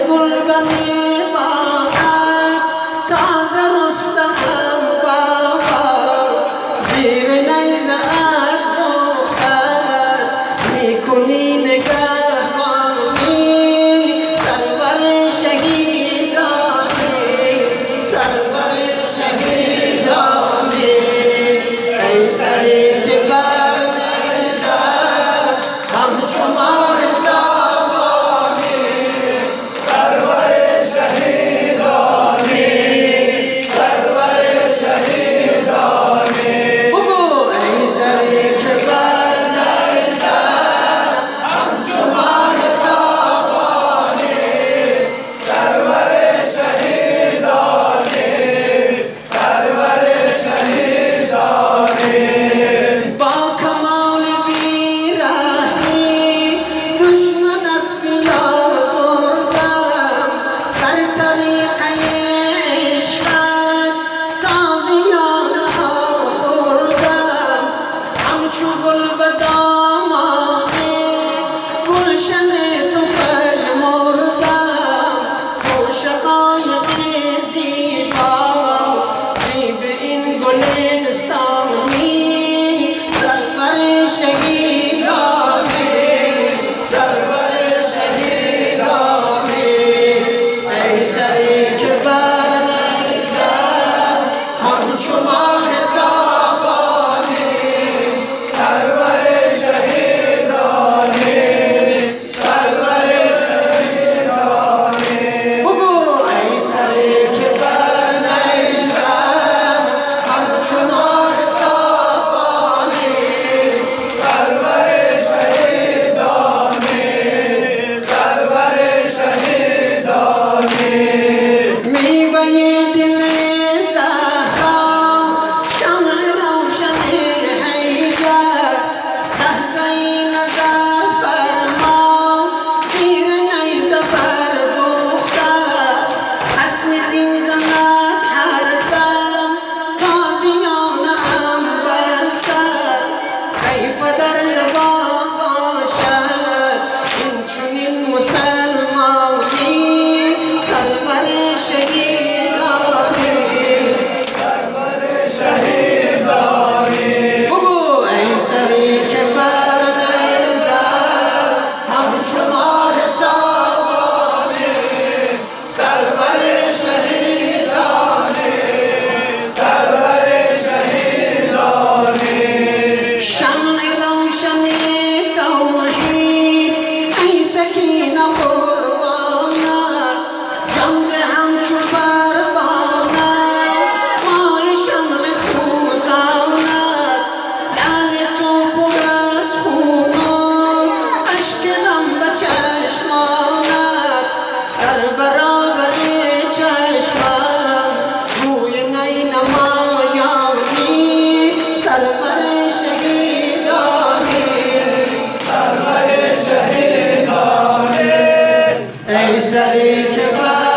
گلبن باغت تازه رستم بابا زیر نیزه اش دختر میکنی نگهبانی سرور شهیدانی سرور شهیدانی ای سری که بر نیزه همچو ماه تابانی سرور شهیدانی سرور شهیدانی بگو ای سری که بر نیزه همچو ماه تابانی سرور شهیدانی سرور شهیدانی با کمال بیرحمی دشمنت بیازردم در طریقه عشقت تازیانه ها خوردم همچو گل به دامان گلشن تو پژمردم عاشقای زیبا زیب این گلستانی سرور شهیدانی سرور شهیدانی ای سری که بر نیزه همچو ماه تابانی سرور شهیدانی سرور شهیدانی بگو ای سری که بر نیزه همچو ماه تابانی سرور شهیدانی سرور شهیدانی میوه دل زهرا شمع روشن حیدر لحظه نظر فرما زیر نیزه بردختر خصم دین زند هر دم تازیانه ام بر سر ای پدر روا باشد این چنین مسلمانی سرور شهیدانی سرور شهیدانی بگو ای سری که بر نیزه همچو ماه تابانی سرور شهیدانی سرور شهیدانی شمع روشن توحید ای سکینه قربانت جان ده همچو پروانه ماه شمع سوزانت لعل تو پر از خون و اشک غم به چشمانت در برابر چشمم روی نی نمایانی سرور شهیدانی سرور شهیدانی ای سری که بر